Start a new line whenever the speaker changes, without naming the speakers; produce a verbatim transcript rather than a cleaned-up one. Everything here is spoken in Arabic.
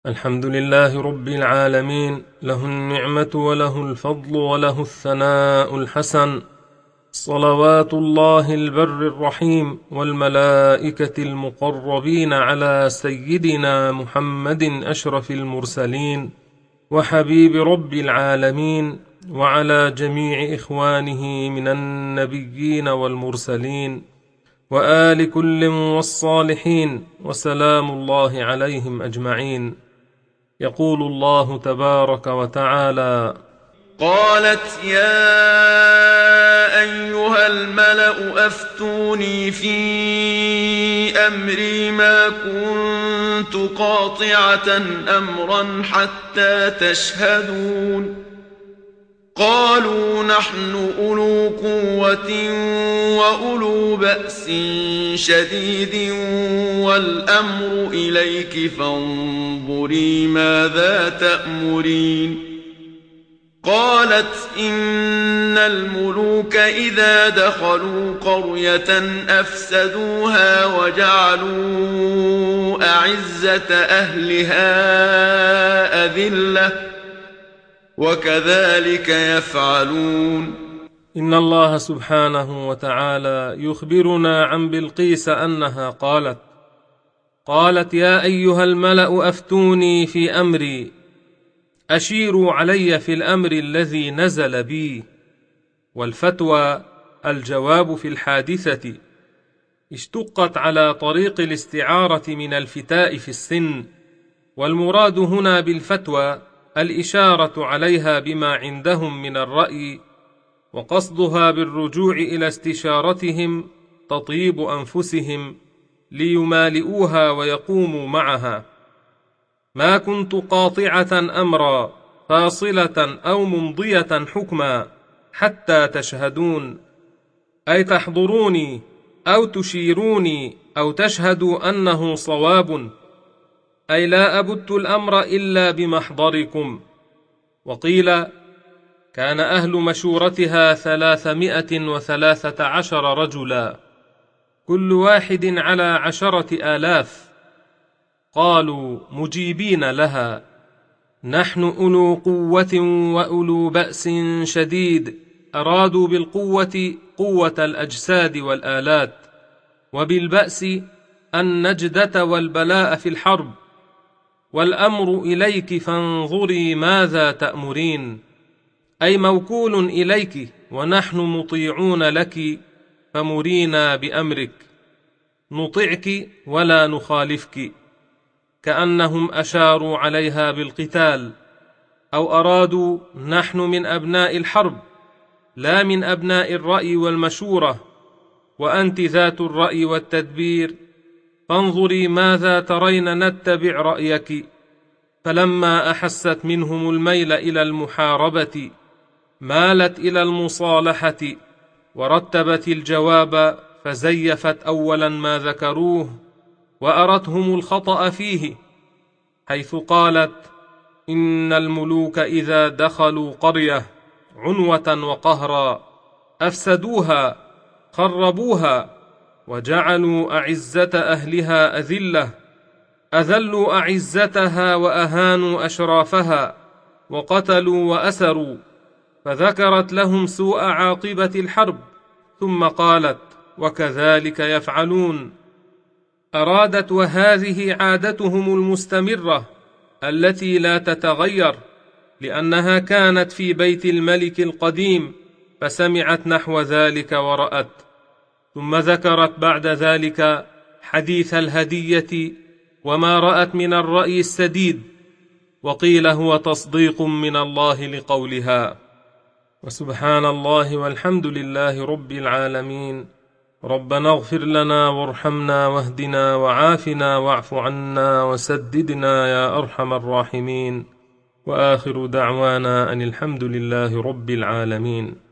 الحمد لله رب العالمين، له النعمة وله الفضل وله الثناء الحسن، صلوات الله البر الرحيم والملائكة المقربين على سيدنا محمد أشرف المرسلين وحبيب رب العالمين، وعلى جميع إخوانه من النبيين والمرسلين وآل كل والصالحين، وسلام الله عليهم أجمعين. يقول الله تبارك وتعالى:
قالت يا أيها الملأ أفتوني في أمري ما كنت قاطعة أمرا حتى تشهدون. قالوا نحن أولو قوة وأولو بأس شديد والأمر إليك فانظري ماذا تأمرين. قالت إن الملوك إذا دخلوا قرية أفسدوها وجعلوا أعزة أهلها أذلة وكذلك يفعلون.
إن الله سبحانه وتعالى يخبرنا عن بلقيس أنها قالت قالت يا أيها الملأ أفتوني في أمري، أشيروا علي في الأمر الذي نزل بي. والفتوى الجواب في الحادثة، اشتقت على طريق الاستعارة من الفتاء في السن، والمراد هنا بالفتوى الإشارة عليها بما عندهم من الرأي، وقصدها بالرجوع إلى استشارتهم تطيب أنفسهم ليمالئوها ويقوموا معها. ما كنت قاطعة أمرا فاصلة أو ممضية حكما حتى تشهدون، أي تحضروني أو تشيروني أو تشهدوا أنه صواب، أي لا أبت الأمر إلا بمحضركم. وقيل كان أهل مشورتها ثلاثمائة وثلاثة عشر رجلا، كل واحد على عشرة آلاف. قالوا مجيبين لها: نحن أولو قوة وأولو بأس شديد. أرادوا بالقوة قوة الأجساد والآلات، وبالبأس النجدة والبلاء في الحرب. والأمر إليك فانظري ماذا تأمرين، أي موكول إليك ونحن مطيعون لك، فمرينا بأمرك، نطعك ولا نخالفك. كأنهم أشاروا عليها بالقتال، أو أرادوا نحن من أبناء الحرب لا من أبناء الرأي والمشورة، وأنت ذات الرأي والتدبير، فانظري ماذا ترين نتبع رأيك. فلما أحست منهم الميل إلى المحاربة مالت إلى المصالحة، ورتبت الجواب فزيفت أولا ما ذكروه، وأرتهم الخطأ فيه، حيث قالت إن الملوك إذا دخلوا قرية عنوة وقهرا أفسدوها خربوها وجعلوا أعزة أهلها أذلة، أذلوا أعزتها وأهانوا أشرافها وقتلوا وأسروا. فذكرت لهم سوء عاقبة الحرب، ثم قالت وكذلك يفعلون. أرادت وهذه عادتهم المستمرة التي لا تتغير، لأنها كانت في بيت الملك القديم، فسمعت نحو ذلك ورأت. ثم ذكرت بعد ذلك حديث الهدية وما رأت من الرأي السديد، وقيل هو تصديق من الله لقولها. وسبحان الله والحمد لله رب العالمين. ربنا اغفر لنا وارحمنا واهدنا وعافنا واعف عنا وسددنا يا أرحم الراحمين. وآخر دعوانا أن الحمد لله رب العالمين.